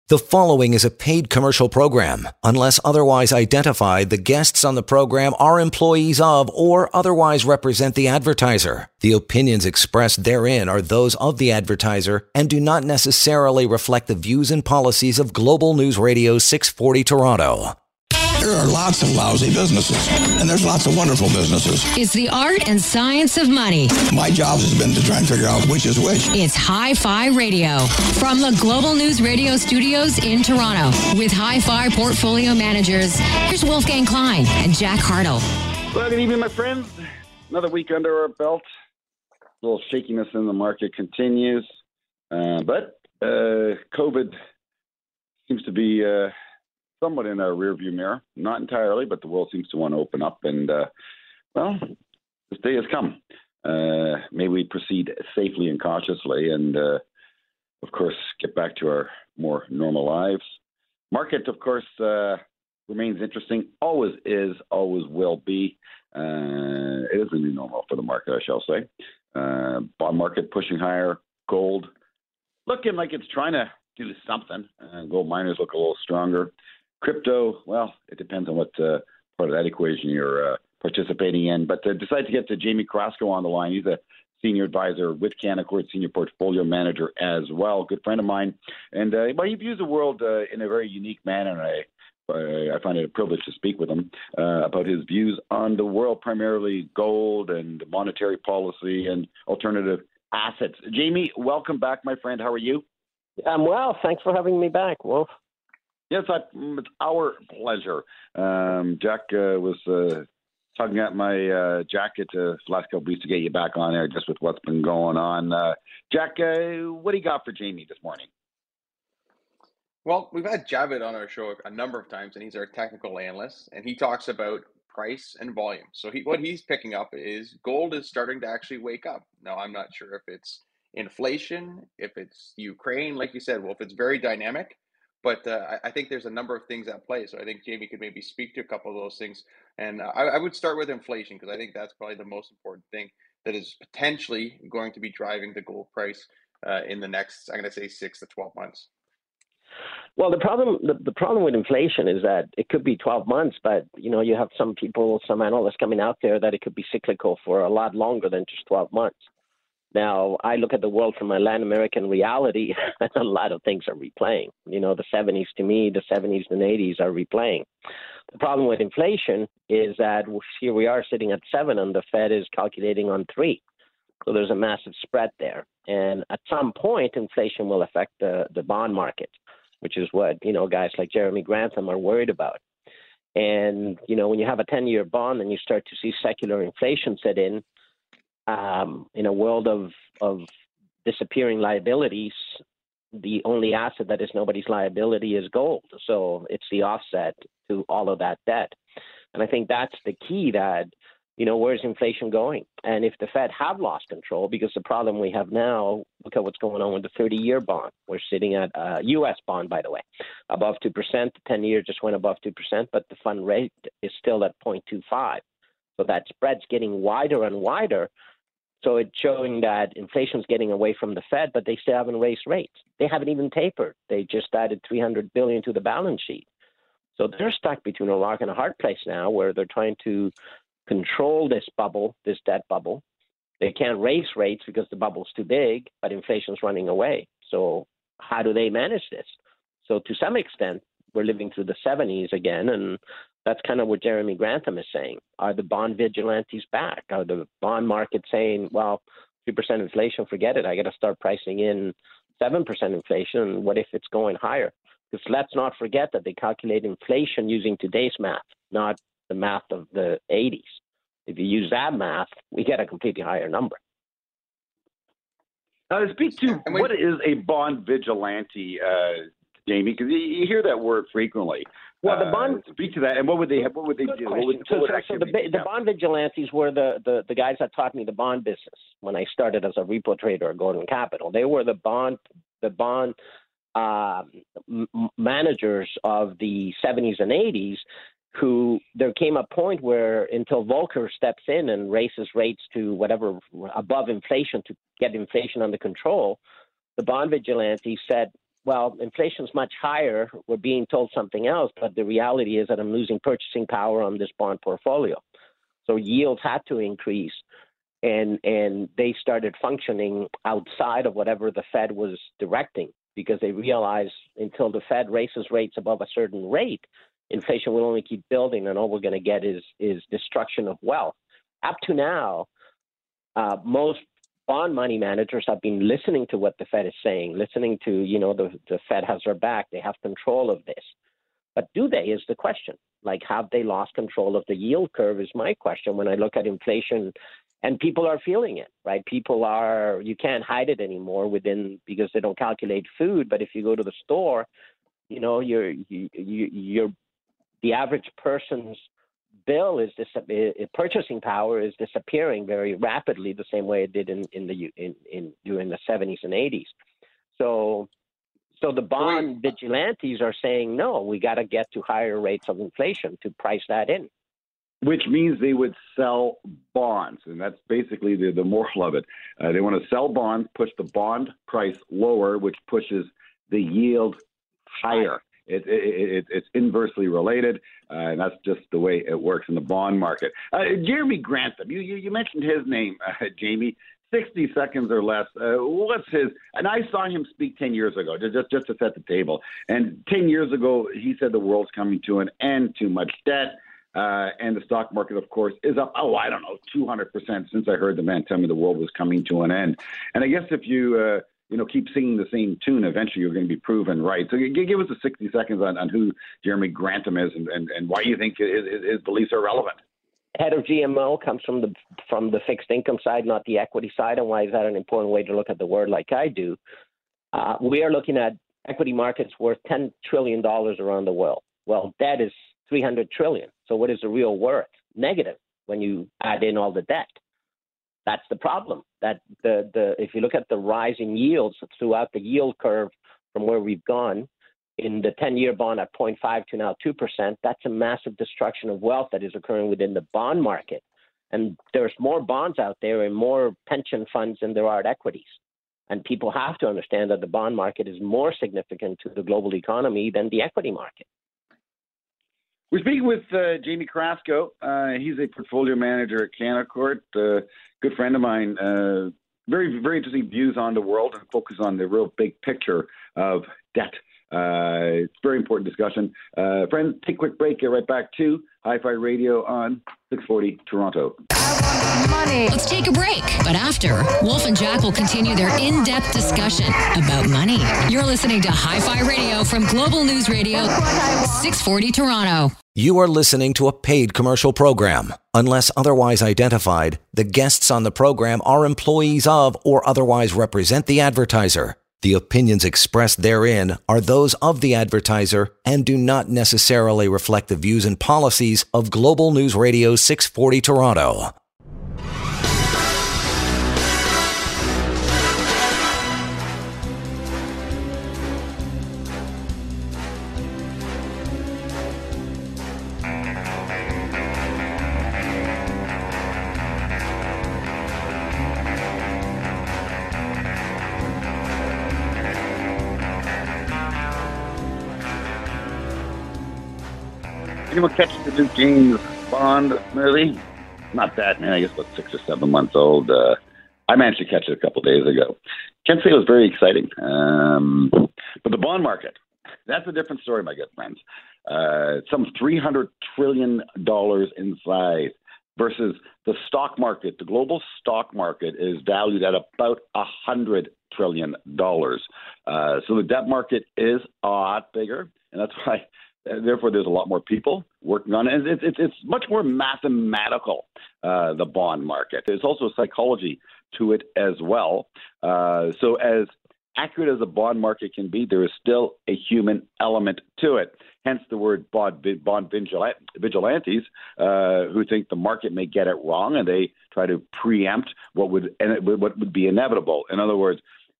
The following is a paid commercial program. Unless otherwise identified, the guests on the program are employees of or otherwise represent the advertiser. The opinions expressed therein are those of the advertiser and do not necessarily reflect the views and policies of Global News Radio 640 Toronto. There are lots of lousy businesses, and there's lots of wonderful businesses. It's the art and science of money. My job has been to try and figure out which is which. It's Hi-Fi Radio from the Global News Radio studios in Toronto. With Hi-Fi portfolio managers, here's Wolfgang Klein and Jack Hartle. Well, good evening, my friends. Another week under our belt. A little shakiness in the market continues, but COVID seems to be somewhat in our rearview mirror. Not entirely, but the world seems to want to open up. And, well, this day has come. May we proceed safely and cautiously and, of course, get back to our more normal lives. Market, of course, remains interesting. Always is, always will be. It is a new normal for the market, I shall say. Bond market pushing higher. Gold looking like it's trying to do something. Gold miners look a little stronger. Crypto, well, it depends on what part of that equation you're participating in. But decided to get to Jamie Carrasco on the line. He's a senior advisor with Canaccord, senior portfolio manager as well. Good friend of mine. And well, he views the world in a very unique manner. And I find it a privilege to speak with him about his views on the world, primarily gold and monetary policy and alternative assets. Jamie, welcome back, my friend. How are you? I'm well. Thanks for having me back, Wolf. Yes, it's our pleasure. Jack was tugging at my jacket the last couple of weeks to get you back on air just with what's been going on. Jack, what do you got for Jamie this morning? Well, we've had Javed on our show a number of times, and he's our technical analyst, and he talks about price and volume. So what he's picking up is gold is starting to actually wake up. Now, I'm not sure if it's inflation, if it's Ukraine, like you said, well, if it's very dynamic. But I think there's a number of things at play. So I think Jamie could maybe speak to a couple of those things. And I would start with inflation, because I think that's probably the most important thing that is potentially going to be driving the gold price in the next, I'm going to say, 6 to 12 months. Well, the problem with inflation is that it could be 12 months, but, you have some people, some analysts coming out there that it could be cyclical for a lot longer than just 12 months. Now, I look at the world from a Latin American reality, and a lot of things are replaying. The 70s to me, the 70s and 80s are replaying. The problem with inflation is that here we are sitting at 7 and the Fed is calculating on 3. So there's a massive spread there. And at some point, inflation will affect the bond market, which is what, guys like Jeremy Grantham are worried about. And, when you have a 10-year bond and you start to see secular inflation set in a world of disappearing liabilities, the only asset that is nobody's liability is gold. So it's the offset to all of that debt. And I think that's the key that, where's inflation going? And if the Fed have lost control, because the problem we have now, look at what's going on with the 30-year bond. We're sitting at a U.S. bond, by the way, above 2%. The 10-year just went above 2%, but the fund rate is still at 0.25. So that spread's getting wider and wider. So it's showing that inflation's getting away from the Fed, but they still haven't raised rates. They haven't even tapered. They just added $300 billion to the balance sheet. So they're stuck between a rock and a hard place now, where they're trying to control this bubble, this debt bubble. They can't raise rates because the bubble's too big, but inflation's running away. So how do they manage this? So to some extent, we're living through the 70s again, and that's kind of what Jeremy Grantham is saying. Are the bond vigilantes back? Are the bond market saying, well, 3% inflation, forget it. I got to start pricing in 7% inflation. What if it's going higher? Because let's not forget that they calculate inflation using today's math, not the math of the 80s. If you use that math, we get a completely higher number. Now, to speak to what is a bond vigilante, Jamie, because you hear that word frequently. Well, the bond speak to that, and what would they do? The bond vigilantes were the guys that taught me the bond business when I started as a repo trader at Gordon Capital. They were the bond managers of the 70s and 80s. Who there came a point where until Volcker steps in and raises rates to whatever above inflation to get inflation under control, the bond vigilantes said, well, inflation's much higher. We're being told something else, but the reality is that I'm losing purchasing power on this bond portfolio. So yields had to increase, and they started functioning outside of whatever the Fed was directing, because they realized until the Fed raises rates above a certain rate, inflation will only keep building, and all we're going to get is destruction of wealth. Up to now, most bond money managers have been listening to what the Fed is saying, listening to, the Fed has their back, they have control of this. But do they is the question. Like, have they lost control of the yield curve is my question when I look at inflation, and people are feeling it, right? You can't hide it anymore because they don't calculate food. But if you go to the store, the average person's bill purchasing power is disappearing very rapidly, the same way it did during the 70s and 80s. So the bond vigilantes are saying, no, we got to get to higher rates of inflation to price that in. Which means they would sell bonds, and that's basically the moral of it. They want to sell bonds, push the bond price lower, which pushes the yield higher. It's inversely related, and that's just the way it works in the bond market. Jeremy Grantham, you mentioned his name, Jamie. 60 seconds or less. What's his? And I saw him speak 10 years ago, just to set the table. And 10 years ago, he said the world's coming to an end, too much debt. And the stock market, of course, is up, 200% since I heard the man tell me the world was coming to an end. And I guess if you, keep singing the same tune, eventually you're going to be proven right. So give us the 60 seconds on who Jeremy Grantham is and why you think his beliefs are relevant. Head of GMO comes from the fixed income side, not the equity side. And why is that an important way to look at the word like I do? We are looking at equity markets worth $10 trillion around the world. Well, debt is $300 trillion. So what is the real worth? Negative when you add in all the debt. That's the problem. That if you look at the rise in yields throughout the yield curve from where we've gone, in the 10-year bond at 0.5 to now 2%, that's a massive destruction of wealth that is occurring within the bond market. And there's more bonds out there and more pension funds than there are equities. And people have to understand that the bond market is more significant to the global economy than the equity market. We're speaking with Jamie Krasko. He's a portfolio manager at Canaccord, good friend of mine. Very, very interesting views on the world and focus on the real big picture of debt. It's a very important discussion. Friends, take a quick break. Get right back to Hi-Fi Radio on 640 Toronto. Money. Let's take a break. But after, Wolf and Jack will continue their in-depth discussion about money. You're listening to Hi-Fi Radio from Global News Radio, 640 Toronto. You are listening to a paid commercial program. Unless otherwise identified, the guests on the program are employees of or otherwise represent the advertiser. The opinions expressed therein are those of the advertiser and do not necessarily reflect the views and policies of Global News Radio 640 Toronto. Anyone catch the new James Bond movie? Not that, man. I guess about 6 or 7 months old. I managed to catch it a couple of days ago. Can't say it was very exciting. But the bond market, that's a different story, my good friends. Some $300 trillion in size versus the stock market. The global stock market is valued at about $100 trillion. So the debt market is a lot bigger, and that's why. Therefore, there's a lot more people working on it. It's much more mathematical, the bond market. There's also psychology to it as well. So as accurate as the bond market can be, there is still a human element to it. Hence the word bond vigilantes, who think the market may get it wrong, and they try to preempt what would be inevitable. In other words,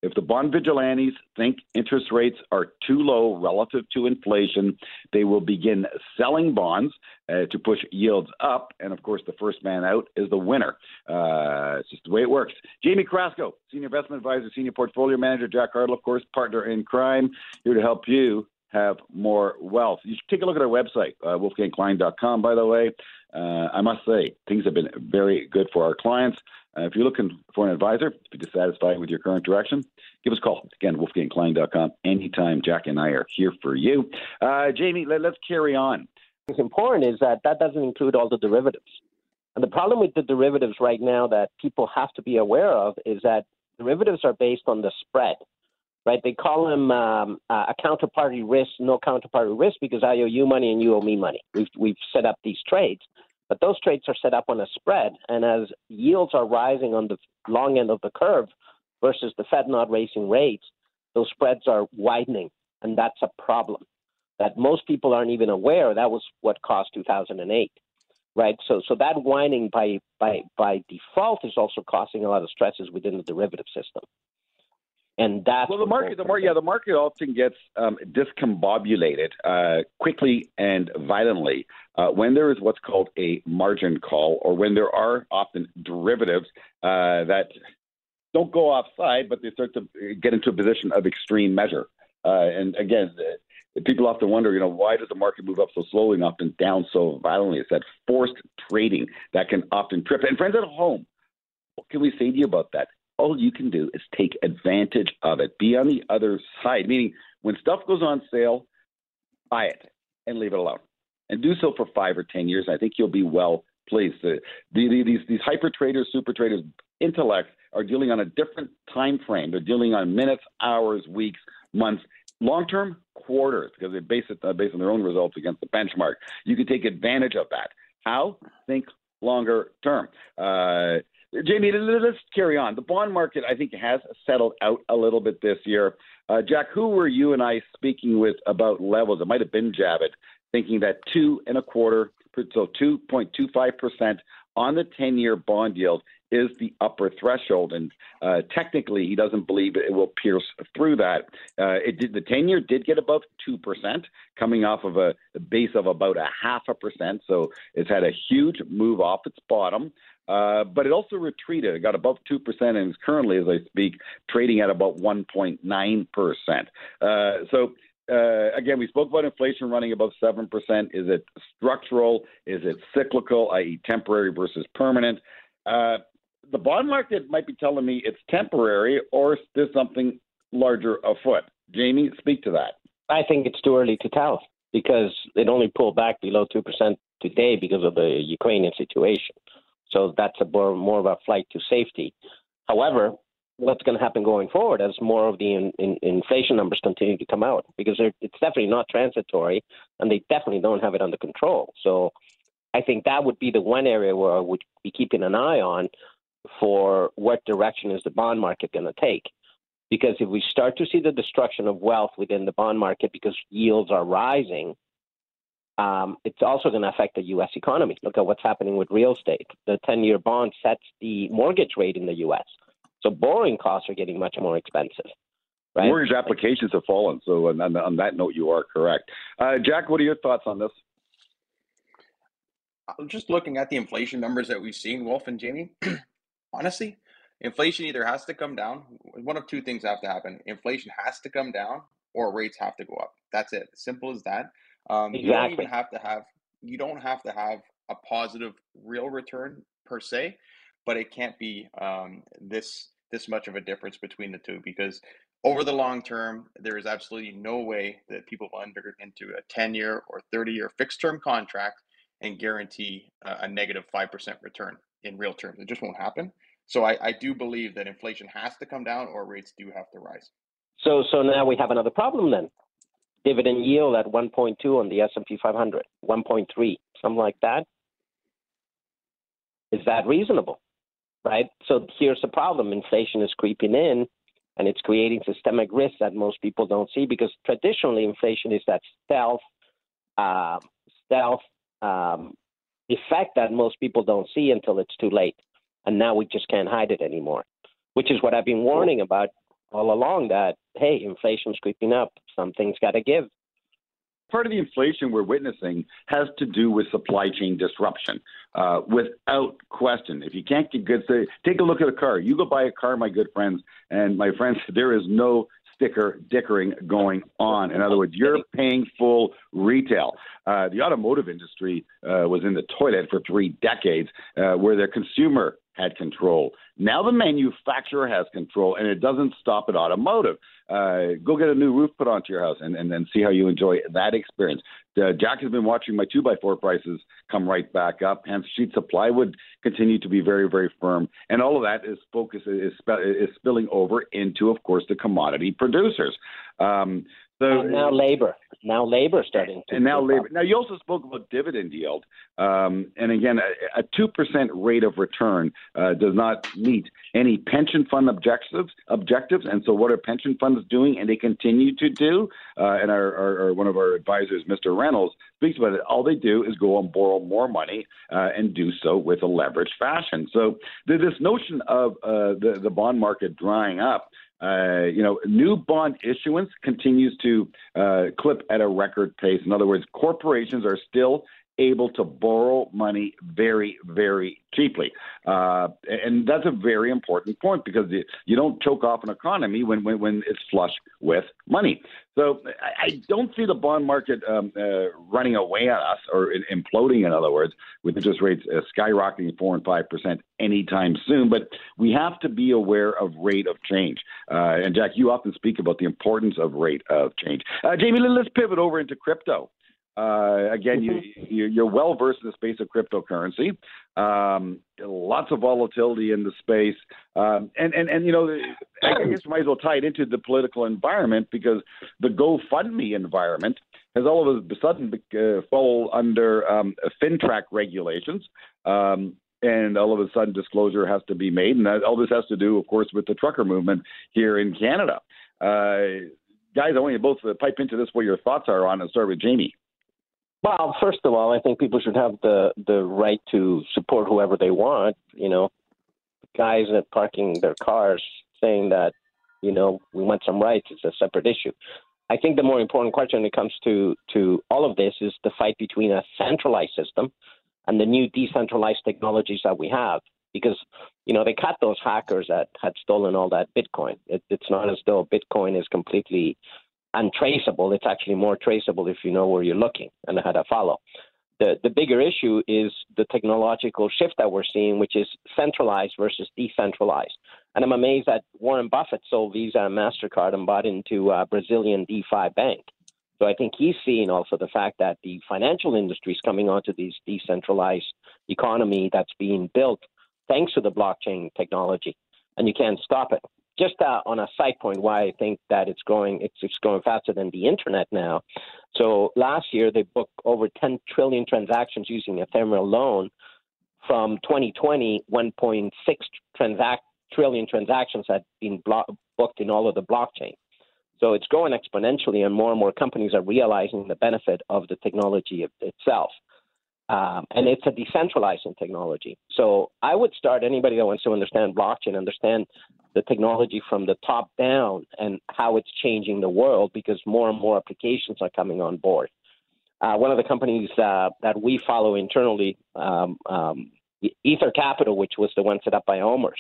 If the bond vigilantes think interest rates are too low relative to inflation, they will begin selling bonds to push yields up. And, of course, the first man out is the winner. It's just the way it works. Jamie Carrasco, Senior Investment Advisor, Senior Portfolio Manager. Jack Hartle, of course, partner in crime, here to help you have more wealth. You should take a look at our website, wolfgangklein.com, by the way. I must say, things have been very good for our clients. If you're looking for an advisor, if you're dissatisfied with your current direction, give us a call. Again, wolfgangklein.com. Anytime, Jack and I are here for you. Jamie, let's carry on. What's important is that doesn't include all the derivatives. And the problem with the derivatives right now that people have to be aware of is that derivatives are based on the spread, right? They call them a counterparty risk, no counterparty risk, because I owe you money and you owe me money. We've set up these trades. But those trades are set up on a spread, and as yields are rising on the long end of the curve versus the Fed not raising rates, those spreads are widening, and that's a problem that most people aren't even aware. That was what caused 2008, right? So that widening by default is also causing a lot of stresses within the derivative system. And that's the market often gets discombobulated quickly and violently when there is what's called a margin call, or when there are often derivatives that don't go offside, but they start to get into a position of extreme measure. And again, people often wonder, why does the market move up so slowly and often down so violently? It's that forced trading that can often trip. And friends at home, what can we say to you about that? All you can do is take advantage of it. Be on the other side, meaning when stuff goes on sale, buy it and leave it alone. And do so for 5 or 10 years. I think you'll be well pleased. These hyper traders, super traders, intellects are dealing on a different time frame. They're dealing on minutes, hours, weeks, months, long-term, quarters, because they base it based on their own results against the benchmark. You can take advantage of that. How? Think longer term. Jamie, let's carry on. The bond market, I think, has settled out a little bit this year. Jack, who were you and I speaking with about levels? It might have been Javed, thinking that 2.25%, so 2.25% on the 10-year bond yield is the upper threshold. And technically, he doesn't believe it will pierce through that. The 10-year did get above 2%, coming off of a base of about 0.5%. So it's had a huge move off its bottom. But it also retreated. It got above 2% and is currently, as I speak, trading at about 1.9%. Again, we spoke about inflation running above 7%. Is it structural? Is it cyclical, i.e. temporary versus permanent? The bond market might be telling me it's temporary, or is there something larger afoot? Jamie, speak to that. I think it's too early to tell because it only pulled back below 2% today because of the Ukrainian situation. So that's more of a flight to safety. However, what's going to happen going forward as more of the inflation numbers continue to come out? Because it's definitely not transitory, and they definitely don't have it under control. So I think that would be the one area where I would be keeping an eye on for what direction is the bond market going to take. Because if we start to see the destruction of wealth within the bond market because yields are rising, it's also going to affect the U.S. economy. Look at what's happening with real estate. The 10-year bond sets the mortgage rate in the U.S. So borrowing costs are getting much more expensive. Right? Mortgage applications have fallen. So on that note, you are correct. Jack, what are your thoughts on this? I'm just looking at the inflation numbers that we've seen, Wolf and Jamie. Honestly, inflation either has to come down. One of two things have to happen. Inflation has to come down or rates have to go up. That's it. Simple as that. Exactly. You don't even have to have a positive real return per se, but it can't be this much of a difference between the two, because over the long term, there is absolutely no way that people will enter into a 10-year or 30-year fixed term contract and guarantee a negative 5% return in real terms. It just won't happen. So I do believe that inflation has to come down or rates do have to rise. So now we have another problem then. Dividend yield at 1.2 on the S&P 500, 1.3, something like that. Is that reasonable? Right? So here's the problem. Inflation is creeping in, and it's creating systemic risk that most people don't see, because traditionally inflation is that stealth effect that most people don't see until it's too late. And now we just can't hide it anymore, which is what I've been warning about all along that, hey, inflation's creeping up. Something's got to give. Part of the inflation we're witnessing has to do with supply chain disruption, without question. If you can't get goods, take a look at a car. You go buy a car, my good friends, and my friends, there is no dickering going on. In other words, you're paying full retail. The automotive industry was in the toilet for 3 decades, where the consumer had control. Now the manufacturer has control, and it doesn't stop at automotive. Go get a new roof put onto your house and then see how you enjoy that experience. Jack has been watching my 2x4 prices come right back up. Hence, sheets of plywood continue to be very, very firm. And all of that is spilling over into, of course, the commodity producers. And now labor. Now labor starting to. And now labor. Now, you also spoke about dividend yield. And again, a 2% rate of return does not meet any pension fund objectives. And so what are pension funds doing? And they continue to do. And our one of our advisors, Mr. Reynolds, speaks about it. All they do is go and borrow more money and do so with a leveraged fashion. So this notion of the bond market drying up, new bond issuance continues to clip at a record pace. In other words, corporations are still able to borrow money very, very cheaply. And that's a very important point, because you don't choke off an economy when it's flush with money. So I don't see the bond market running away on us, or imploding, in other words, with interest rates skyrocketing 4% and 5% anytime soon. But we have to be aware of rate of change. And Jack, you often speak about the importance of rate of change. Jamie, let's pivot over into crypto. Again, you're well versed in the space of cryptocurrency. Lots of volatility in the space, and I guess you might as well tie it into the political environment, because the GoFundMe environment has all of a sudden fall under FinTrack regulations. And all of a sudden, disclosure has to be made, and all this has to do, of course, with the trucker movement here in Canada. Guys, I want you both to pipe into this, what your thoughts are on it. Start with Jamie. Well, first of all, I think people should have the right to support whoever they want. Guys that parking their cars saying that, we want some rights, it's a separate issue. I think the more important question when it comes to all of this is the fight between a centralized system and the new decentralized technologies that we have. Because, they caught those hackers that had stolen all that Bitcoin. It's not as though Bitcoin is completely untraceable. It's actually more traceable if you know where you're looking and how to follow. The bigger issue is the technological shift that we're seeing, which is centralized versus decentralized. And I'm amazed that Warren Buffett sold Visa and MasterCard and bought into a Brazilian DeFi bank. So I think he's seeing also the fact that the financial industry is coming onto this decentralized economy that's being built thanks to the blockchain technology, and you can't stop it. Just on a side point, why I think that it's growing faster than the internet now. So last year they booked over 10 trillion transactions using Ethereum alone. From 2020, 1.6 trillion transactions had been booked in all of the blockchain. So it's growing exponentially, and more companies are realizing the benefit of the technology itself. And it's a decentralizing technology. So I would start anybody that wants to understand blockchain, understand the technology from the top down and how it's changing the world, because more and more applications are coming on board. One of the companies that we follow internally, Ether Capital, which was the one set up by OMERS,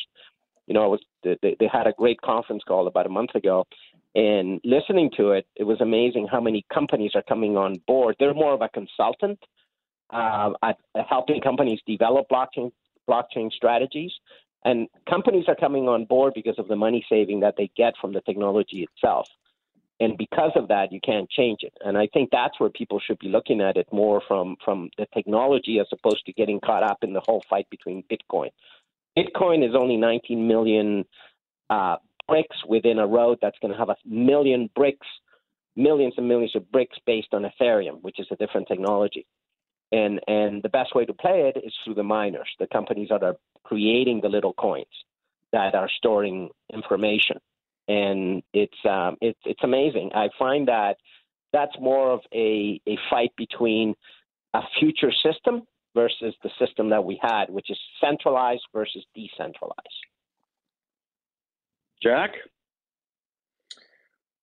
they had a great conference call about a month ago, and listening to it, it was amazing how many companies are coming on board. They're more of a consultant at helping companies develop blockchain strategies. And companies are coming on board because of the money saving that they get from the technology itself. And because of that, you can't change it. And I think that's where people should be looking at it more from the technology, as opposed to getting caught up in the whole fight between Bitcoin. Bitcoin is only 19 million bricks within a road that's going to have 1 million bricks, millions and millions of bricks based on Ethereum, which is a different technology. And the best way to play it is through the miners, the companies that are creating the little coins that are storing information. And it's amazing. I find that that's more of a fight between a future system versus the system that we had, which is centralized versus decentralized. Jack?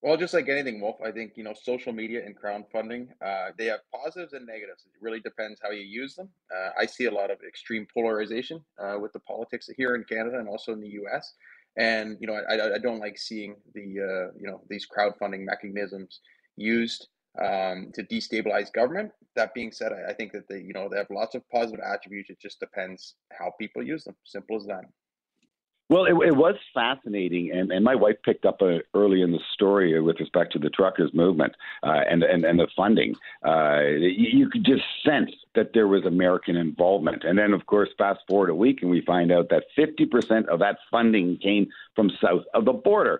Well, just like anything, Wolf, I think, social media and crowdfunding, they have positives and negatives. It really depends how you use them. I see a lot of extreme polarization with the politics here in Canada and also in the US. And, I don't like seeing these crowdfunding mechanisms used to destabilize government. That being said, I think that they have lots of positive attributes. It just depends how people use them. Simple as that. Well, it was fascinating, and my wife picked up early in the story with respect to the truckers' movement and the funding. You could just sense that there was American involvement. And then, of course, fast forward a week, and we find out that 50% of that funding came from south of the border.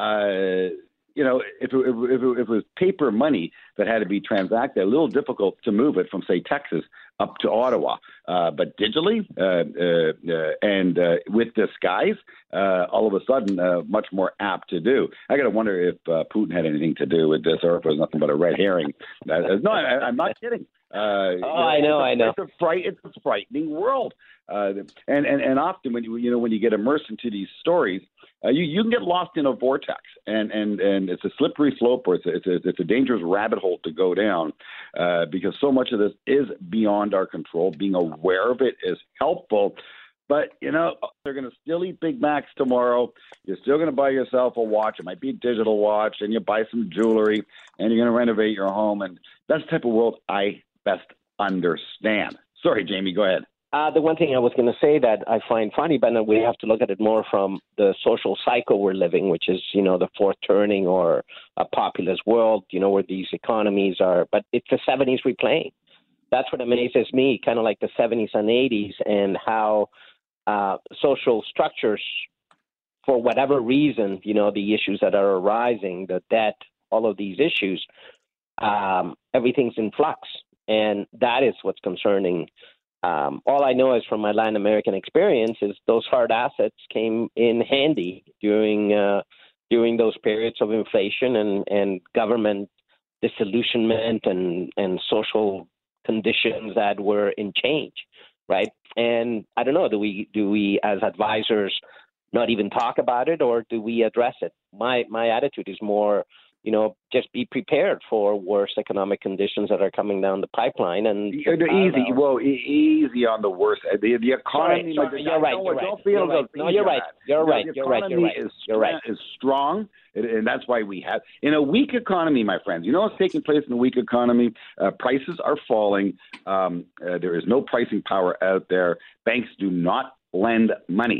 If it was paper money that had to be transacted, a little difficult to move it from, say, Texas up to Ottawa. But digitally and with disguise, all of a sudden, much more apt to do. I got to wonder if Putin had anything to do with this, or if it was nothing but a red herring. No, I'm not kidding. I know. It's a frightening world, and often when you get immersed into these stories, you can get lost in a vortex, and it's a slippery slope, or it's a dangerous rabbit hole to go down, because so much of this is beyond our control. Being aware of it is helpful. But, they're going to still eat Big Macs tomorrow. You're still going to buy yourself a watch. It might be a digital watch, and you buy some jewelry, and you're going to renovate your home. And that's the type of world I best understand. Sorry, Jamie, go ahead. The one thing I was going to say that I find funny, but we have to look at it more from the social cycle we're living, which is, the fourth turning or a populist world, where these economies are. But it's the 70s replaying. That's what amazes me, kind of like the 70s and 80s, and how social structures, for whatever reason, the issues that are arising, the debt, all of these issues, everything's in flux. And that is what's concerning. All I know is from my Latin American experience is those hard assets came in handy during those periods of inflation and government disillusionment and social conditions that were in change, right? And I don't know, do we as advisors not even talk about it, or do we address it? My attitude is more, just be prepared for worse economic conditions that are coming down the pipeline. And easy on the worst. The economy. You're right. You're right. The economy is strong, and that's why we have in a weak economy, my friends. You know what's taking place in a weak economy? Prices are falling. There is no pricing power out there. Banks do not lend money.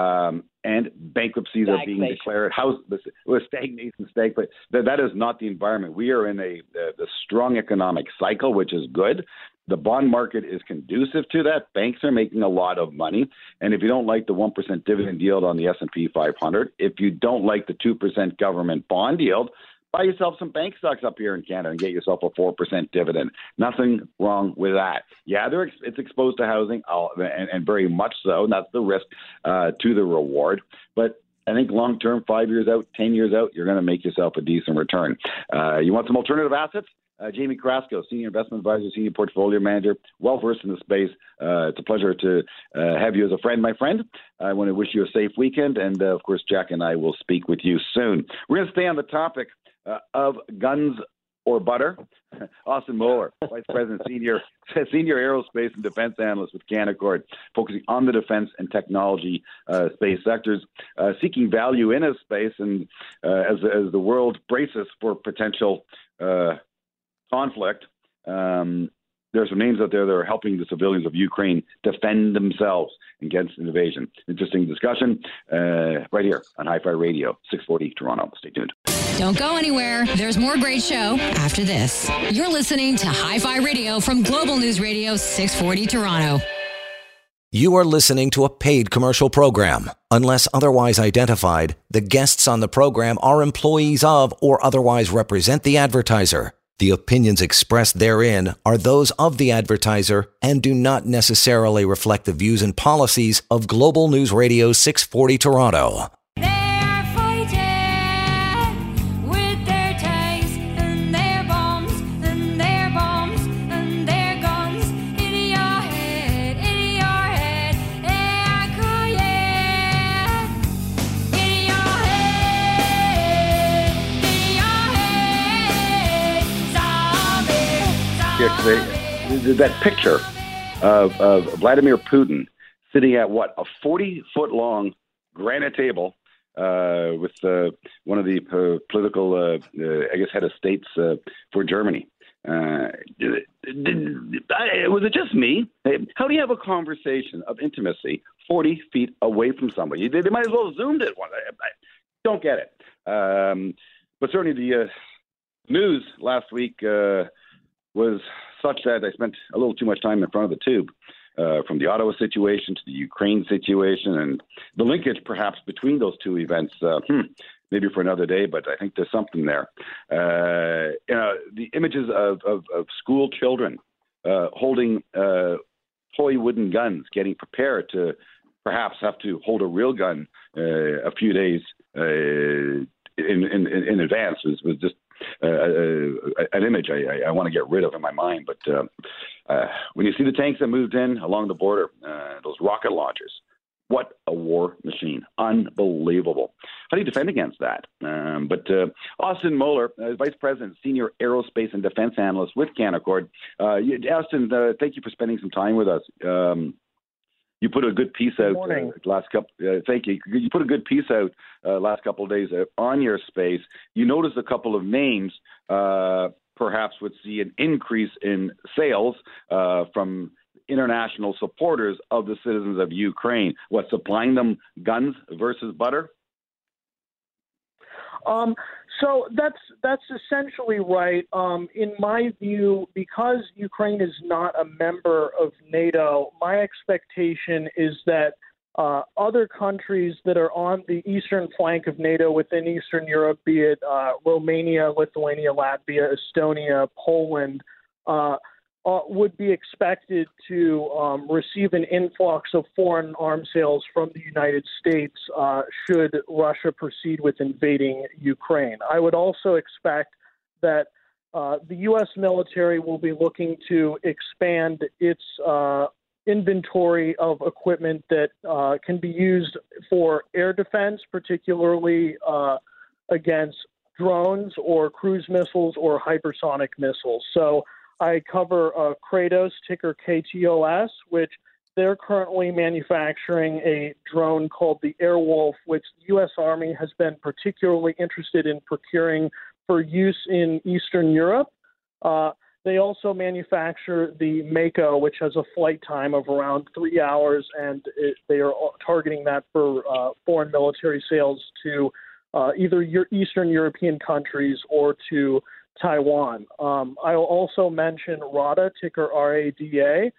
And bankruptcies are being declared. Stagnation. That is not the environment. We are in the strong economic cycle, which is good. The bond market is conducive to that. Banks are making a lot of money. And if you don't like the 1% dividend yield on the S&P 500, if you don't like the 2% government bond yield, buy yourself some bank stocks up here in Canada and get yourself a 4% dividend. Nothing wrong with that. Yeah, it's exposed to housing, and very much so, and that's the risk to the reward. But I think long-term, 5 years out, 10 years out, you're going to make yourself a decent return. You want some alternative assets? Jamie Carrasco, Senior Investment Advisor, Senior Portfolio Manager, well-versed in the space. It's a pleasure to have you as a friend, my friend. I want to wish you a safe weekend, and, of course, Jack and I will speak with you soon. We're going to stay on the topic of guns or butter. Austin Moeller, Vice President, Senior Aerospace and Defense Analyst with Canaccord, focusing on the defense and technology space sectors, seeking value in a space, and as the world braces for potential conflict, there are some names out there that are helping the civilians of Ukraine defend themselves against invasion. Interesting discussion right here on Hi-Fi Radio, 640 Toronto. Stay tuned. Don't go anywhere. There's more great show after this. You're listening to Hi-Fi Radio from Global News Radio 640 Toronto. You are listening to a paid commercial program. Unless otherwise identified, the guests on the program are employees of or otherwise represent the advertiser. The opinions expressed therein are those of the advertiser and do not necessarily reflect the views and policies of Global News Radio 640 Toronto. you that picture of Vladimir Putin sitting at a 40-foot-long granite table with one of the political, head of states for Germany. Was it just me? How do you have a conversation of intimacy 40 feet away from somebody? They might as well have zoomed it. I don't get it. But certainly the news last week was such that I spent a little too much time in front of the tube, from the Ottawa situation to the Ukraine situation, and the linkage perhaps between those two events. Maybe for another day, but I think there's something there. The images of school children holding toy wooden guns, getting prepared to perhaps have to hold a real gun a few days in advance was just an image I want to get rid of in my mind. But when you see the tanks that moved in along the border, those rocket launchers, what a war machine. Unbelievable. How do you defend against that? But Austin Moeller, Vice President, Senior Aerospace and Defense Analyst with Canaccord. Austin, thank you for spending some time with us. You put a good piece out last couple. Thank you. You put a good piece out last couple of days on your space. You noticed a couple of names perhaps would see an increase in sales from international supporters of the citizens of Ukraine. What, supplying them guns versus butter? So that's essentially right. In my view, because Ukraine is not a member of NATO, my expectation is that other countries that are on the eastern flank of NATO within Eastern Europe, be it Romania, Lithuania, Latvia, Estonia, Poland, would be expected to receive an influx of foreign arms sales from the United States should Russia proceed with invading Ukraine. I would also expect that the U.S. military will be looking to expand its inventory of equipment that can be used for air defense, particularly against drones or cruise missiles or hypersonic missiles. So I cover Kratos, ticker KTOS, which they're currently manufacturing a drone called the Airwolf, which the U.S. Army has been particularly interested in procuring for use in Eastern Europe. They also manufacture the Mako, which has a flight time of around 3 hours, and they are targeting that for foreign military sales to either Eastern European countries or to Taiwan. I'll also mention RADA, ticker RADA.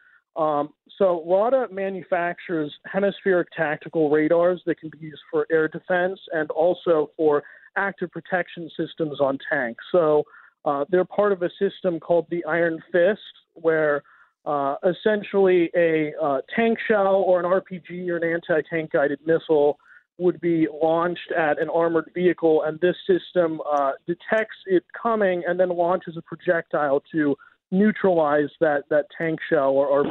So RADA manufactures hemispheric tactical radars that can be used for air defense and also for active protection systems on tanks. So they're part of a system called the Iron Fist, where essentially a tank shell or an RPG or an anti-tank guided missile would be launched at an armored vehicle, and this system detects it coming and then launches a projectile to neutralize that tank shell or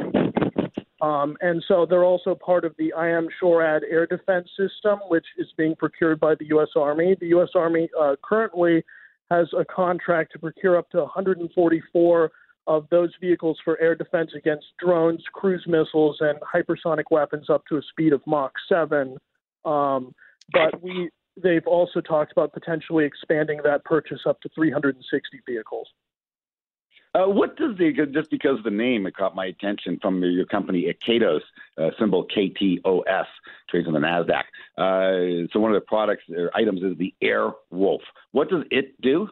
RPG. And so they're also part of the IM-SHORAD air defense system, which is being procured by the U.S. Army. The U.S. Army currently has a contract to procure up to 144 of those vehicles for air defense against drones, cruise missiles, and hypersonic weapons up to a speed of Mach 7. But they've also talked about potentially expanding that purchase up to 360 vehicles. What does just because of the name, it caught my attention from your company, Kratos, symbol KTOS, trades on the NASDAQ. So one of the products or items is the Airwolf. What does it do?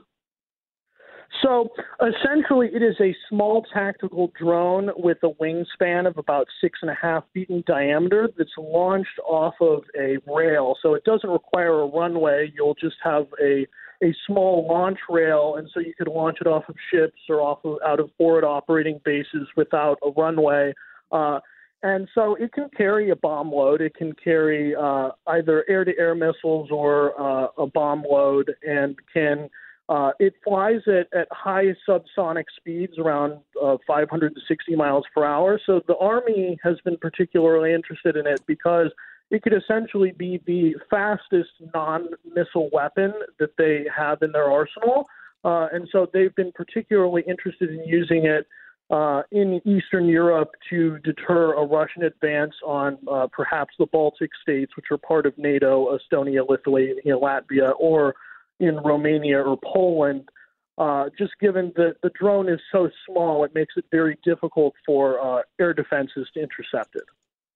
So essentially, it is a small tactical drone with a wingspan of about 6.5 feet in diameter that's launched off of a rail. So it doesn't require a runway. You'll just have a small launch rail, and so you could launch it off of ships or out of forward operating bases without a runway. And so it can carry a bomb load. It can carry either air-to-air missiles or a bomb load, and it flies at high subsonic speeds, around 560 miles per hour. So the Army has been particularly interested in it because it could essentially be the fastest non-missile weapon that they have in their arsenal. And so they've been particularly interested in using it in Eastern Europe to deter a Russian advance on perhaps the Baltic states, which are part of NATO, Estonia, Lithuania, Latvia, or in Romania or Poland. Just given that the drone is so small, it makes it very difficult for air defenses to intercept it.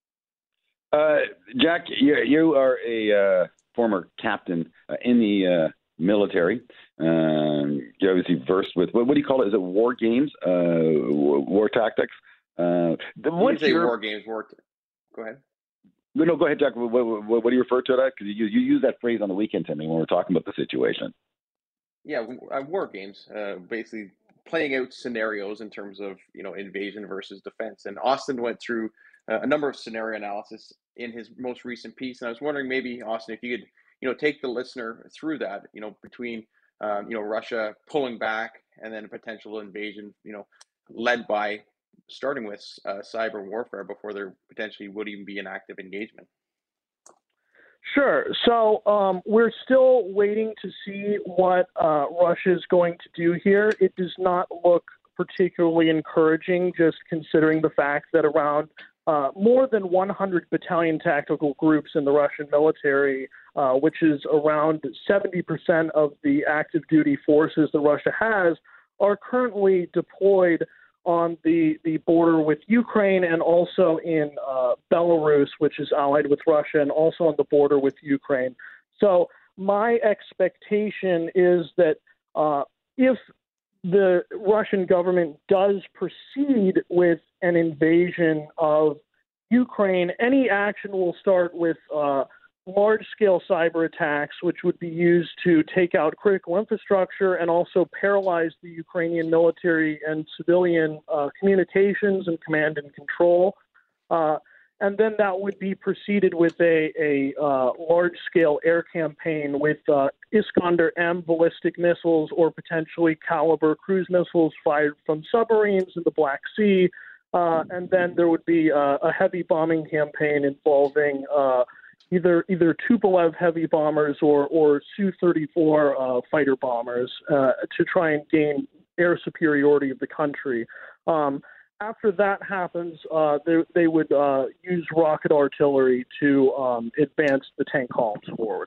Jack, you are a former captain in the military. You're obviously versed with, what do you call it? Is it war games, war tactics? When you say war games, go ahead. No, go ahead, Jack. What do you refer to that? Because you use that phrase on the weekend to me when we're talking about the situation. Yeah, war games, basically playing out scenarios in terms of, invasion versus defense. And Austin went through a number of scenario analysis in his most recent piece. And I was wondering, maybe, Austin, if you could, take the listener through that, between, Russia pulling back and then a potential invasion, led by starting with cyber warfare before there potentially would even be an active engagement. Sure. So we're still waiting to see what Russia is going to do here. It does not look particularly encouraging, just considering the fact that around more than 100 battalion tactical groups in the Russian military, which is around 70% of the active duty forces that Russia has, are currently deployed on the border with Ukraine and also in Belarus, which is allied with Russia, and also on the border with Ukraine. So my expectation is that if the Russian government does proceed with an invasion of Ukraine, any action will start with large-scale cyber attacks, which would be used to take out critical infrastructure and also paralyze the Ukrainian military and civilian communications and command and control. And then that would be preceded with a large-scale air campaign with Iskander-M ballistic missiles or potentially Caliber cruise missiles fired from submarines in the Black Sea. And then there would be a heavy bombing campaign involving either Tupolev heavy bombers or Su-34 fighter bombers to try and gain air superiority of the country. After that happens, they would use rocket artillery to advance the tank columns forward.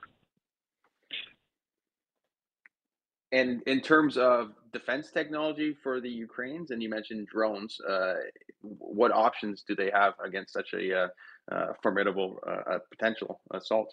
And in terms of defense technology for the Ukrainians, and you mentioned drones, what options do they have against such a formidable potential assault?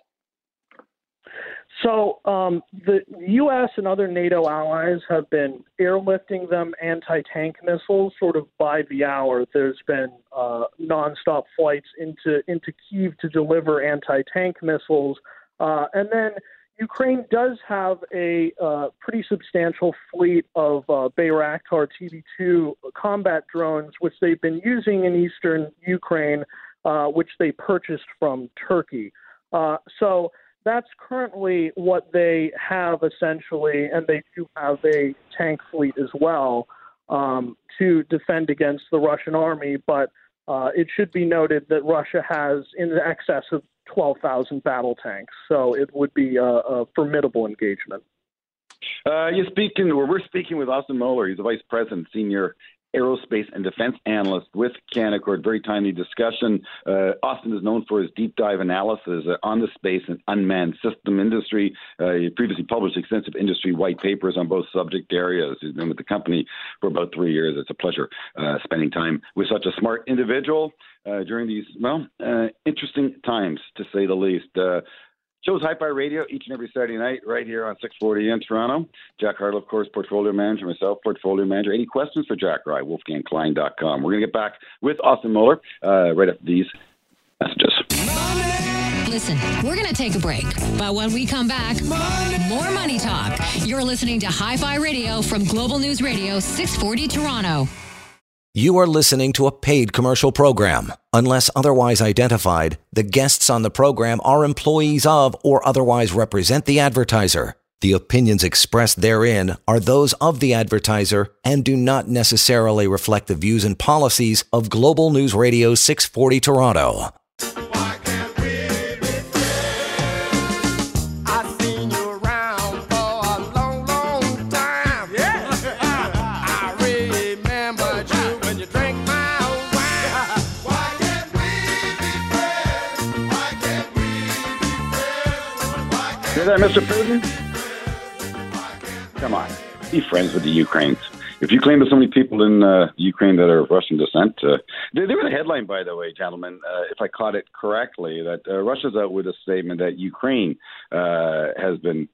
So the U.S. and other NATO allies have been airlifting them anti-tank missiles sort of by the hour. There's been nonstop flights into Kyiv to deliver anti-tank missiles. And then Ukraine does have a pretty substantial fleet of Bayraktar TB2 combat drones, which they've been using in eastern Ukraine, which they purchased from Turkey. So that's currently what they have, essentially, and they do have a tank fleet as well to defend against the Russian army. But it should be noted that Russia has in excess of 12,000 battle tanks, so it would be a formidable engagement. We're speaking with Austin Moeller. He's the Vice President, Senior Aerospace and Defense Analyst with Canaccord. Very timely discussion. Austin is known for his deep dive analysis on the space and unmanned system industry. He previously published extensive industry white papers on both subject areas. He's been with the company for about 3 years. It's a pleasure spending time with such a smart individual during these, interesting times, to say the least. Shows Hi-Fi Radio each and every Saturday night right here on 640 in Toronto. Jack Hartle, of course, portfolio manager, myself, portfolio manager. Any questions for Jack? Right, WolfgangKlein.com. We're going to get back with Austin Moeller right after these messages. Listen, we're going to take a break, but when we come back, more Money Talk. You're listening to Hi-Fi Radio from Global News Radio 640 Toronto. You are listening to a paid commercial program. Unless otherwise identified, the guests on the program are employees of or otherwise represent the advertiser. The opinions expressed therein are those of the advertiser and do not necessarily reflect the views and policies of Global News Radio 640 Toronto. hear that, Mr. Putin? Come on, be friends with the Ukrainians. If you claim there's so many people in Ukraine that are of Russian descent, there was a headline, by the way, gentlemen, if I caught it correctly, that Russia's out with a statement that Ukraine has been,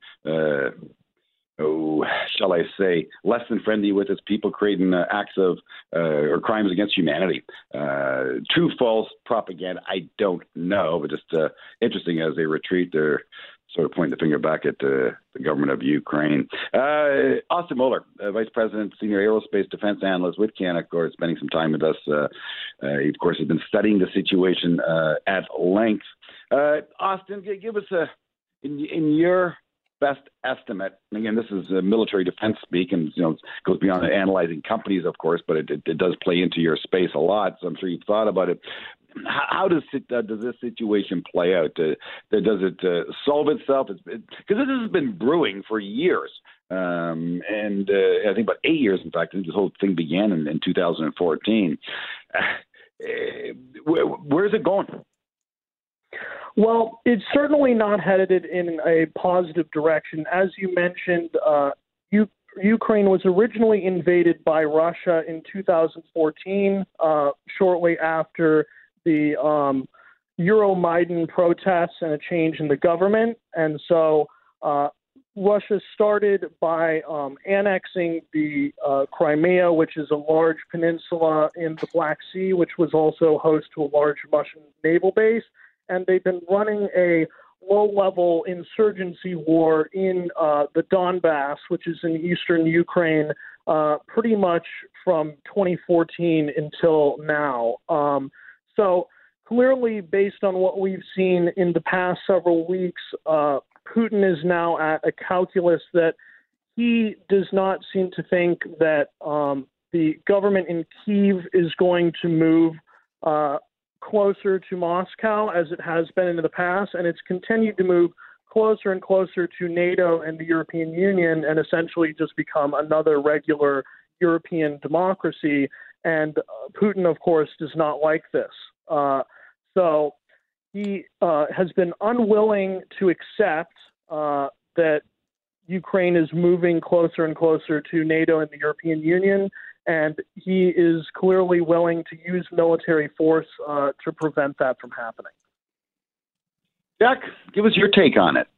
shall I say, less than friendly with its people, creating acts of or crimes against humanity. True, false, propaganda, I don't know, but just interesting as they retreat, they're sort of pointing the finger back at the government of Ukraine. Austin Moeller, Vice President, Senior Aerospace Defense Analyst with Canaccord, spending some time with us. He, of course, has been studying the situation at length. Austin, give us in your best estimate. Again, this is military defense speak, and goes beyond analyzing companies, of course, but it does play into your space a lot. So I'm sure you've thought about it. How does this situation play out? Does it solve itself? Because this has been brewing for years, and I think about 8 years. In fact, I think this whole thing began in 2014. Where is it going? Well, it's certainly not headed in a positive direction. As you mentioned, Ukraine was originally invaded by Russia in 2014, shortly after the Euromaidan protests and a change in the government. And so Russia started by annexing the Crimea, which is a large peninsula in the Black Sea, which was also host to a large Russian naval base. And they've been running a low-level insurgency war in the Donbass, which is in eastern Ukraine, pretty much from 2014 until now. So clearly, based on what we've seen in the past several weeks, Putin is now at a calculus that he does not seem to think that the government in Kyiv is going to move closer to Moscow as it has been in the past, and it's continued to move closer and closer to NATO and the European Union and essentially just become another regular European democracy. And Putin, of course, does not like this. So he has been unwilling to accept that Ukraine is moving closer and closer to NATO and the European Union, and he is clearly willing to use military force to prevent that from happening. Jack, give us your take on it.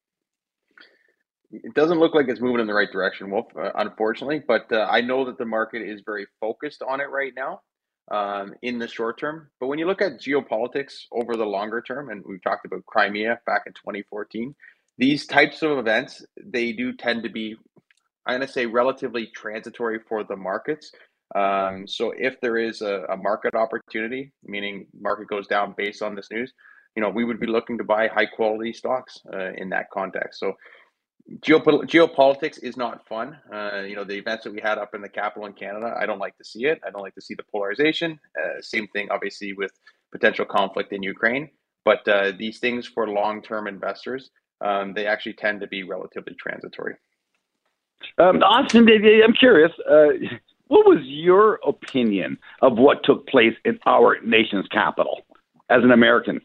It doesn't look like it's moving in the right direction, Wolf, unfortunately, but I know that the market is very focused on it right now in the short term. But when you look at geopolitics over the longer term, and we've talked about Crimea back in 2014, these types of events, they do tend to be, I'm going to say, relatively transitory for the markets. So if there is a market opportunity, meaning market goes down based on this news, we would be looking to buy high quality stocks in that context. So geopolitics is not fun. The events that we had up in the capital in Canada, I don't like to see it. I don't like to see the polarization. Same thing, obviously, with potential conflict in Ukraine. But these things for long-term investors, they actually tend to be relatively transitory. Austin, I'm curious, what was your opinion of what took place in our nation's capital as an American?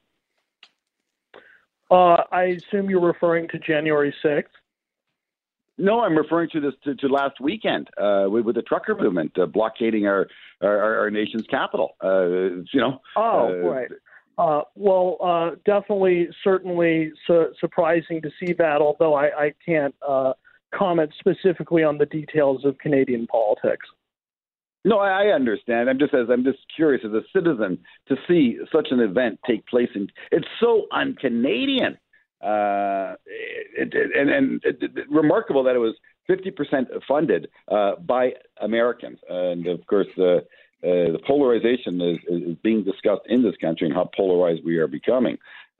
I assume you're referring to January 6th. No, I'm referring to this to last weekend with the trucker movement blockading our nation's capital. Right. Definitely, certainly surprising to see that, although I can't comment specifically on the details of Canadian politics. No, I understand. I'm just curious as a citizen to see such an event take place, and it's so un-Canadian. And remarkable that it was 50% funded by Americans, and of course the polarization is being discussed in this country and how polarized we are becoming.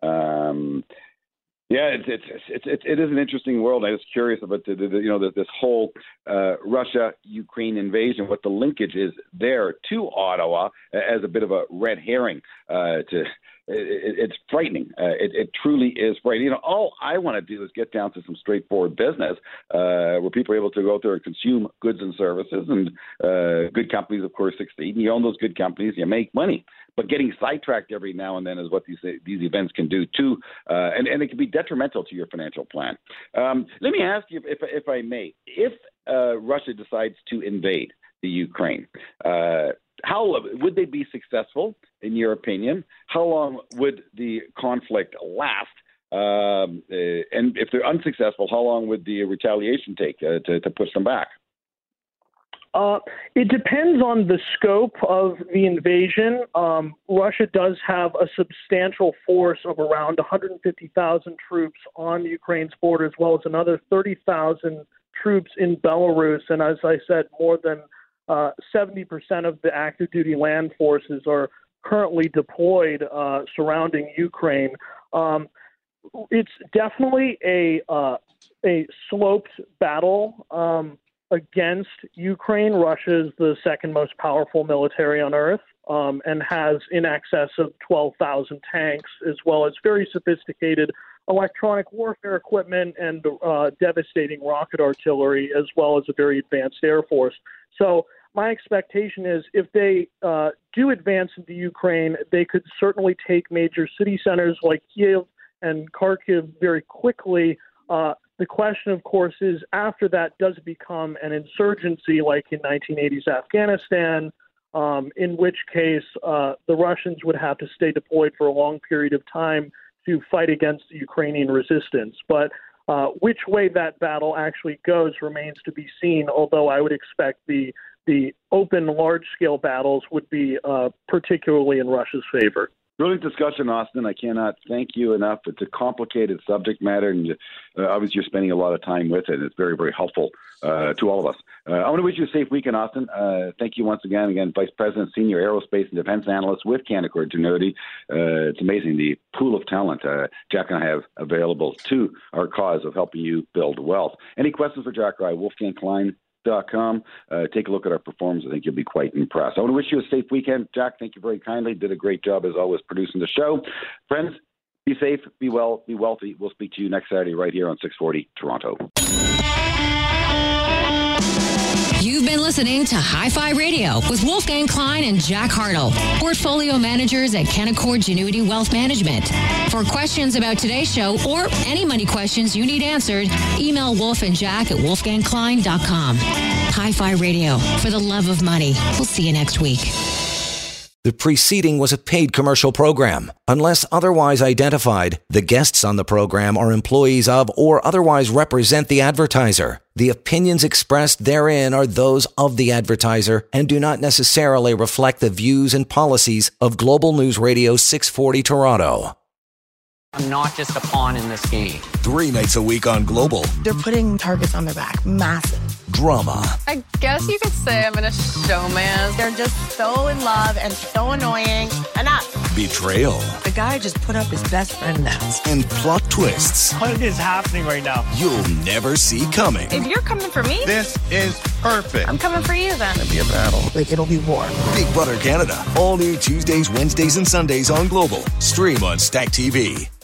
It is an interesting world. I was curious about this whole Russia-Ukraine invasion, what the linkage is there to Ottawa as a bit of a red herring to it's frightening. It truly is frightening. All I want to do is get down to some straightforward business where people are able to go out there and consume goods and services, and good companies, of course, succeed. And you own those good companies, you make money. But getting sidetracked every now and then is what these events can do too, and it can be detrimental to your financial plan. Let me ask you, if I may, if Russia decides to invade the Ukraine, how would they be successful, in your opinion? How long would the conflict last? And if they're unsuccessful, how long would the retaliation take to push them back? It depends on the scope of the invasion. Russia does have a substantial force of around 150,000 troops on Ukraine's border, as well as another 30,000 troops in Belarus. And as I said, more than 70% of the active duty land forces are currently deployed surrounding Ukraine. It's definitely a sloped battle against Ukraine. Russia is the second most powerful military on earth and has in excess of 12,000 tanks, as well as very sophisticated electronic warfare equipment and devastating rocket artillery, as well as a very advanced air force. So my expectation is if they do advance into Ukraine, they could certainly take major city centers like Kiev and Kharkiv very quickly. The question, of course, is after that, does it become an insurgency like in 1980s Afghanistan, in which case the Russians would have to stay deployed for a long period of time to fight against the Ukrainian resistance. But which way that battle actually goes remains to be seen, although I would expect the open, large-scale battles would be particularly in Russia's favor. Brilliant discussion, Austin. I cannot thank you enough. It's a complicated subject matter, and obviously you're spending a lot of time with it. It's very, very helpful to all of us. I want to wish you a safe weekend, Austin. Thank you once again. Vice President, Senior Aerospace and Defense Analyst with Canaccord Genuity. It's amazing the pool of talent Jack and I have available to our cause of helping you build wealth. Any questions for Jack Rye? WolfgangKlein.com. Take a look at our performance. I think you'll be quite impressed. I want to wish you a safe weekend. Jack, thank you very kindly. Did a great job, as always, producing the show. Friends, be safe, be well, be wealthy. We'll speak to you next Saturday right here on 640 Toronto. You've been listening to Hi-Fi Radio with Wolfgang Klein and Jack Hartle, portfolio managers at Canaccord Genuity Wealth Management. For questions about today's show or any money questions you need answered, email Wolf and Jack at wolfgangklein.com. Hi-Fi Radio, for the love of money. We'll see you next week. The preceding was a paid commercial program. Unless otherwise identified, the guests on the program are employees of or otherwise represent the advertiser. The opinions expressed therein are those of the advertiser and do not necessarily reflect the views and policies of Global News Radio 640 Toronto. I'm not just a pawn in this game. 3 nights a week on Global. They're putting targets on their back. Massive. Drama. I guess you could say I'm in a showman. They're just so in love and so annoying. Enough. Betrayal. The guy just put up his best friend now. And plot twists. What is happening right now? You'll never see coming. If you're coming for me, This is perfect. I'm coming for you then. It'll be a battle. Like, it'll be war. Big Brother Canada. All new Tuesdays, Wednesdays, and Sundays on Global. Stream on Stack TV.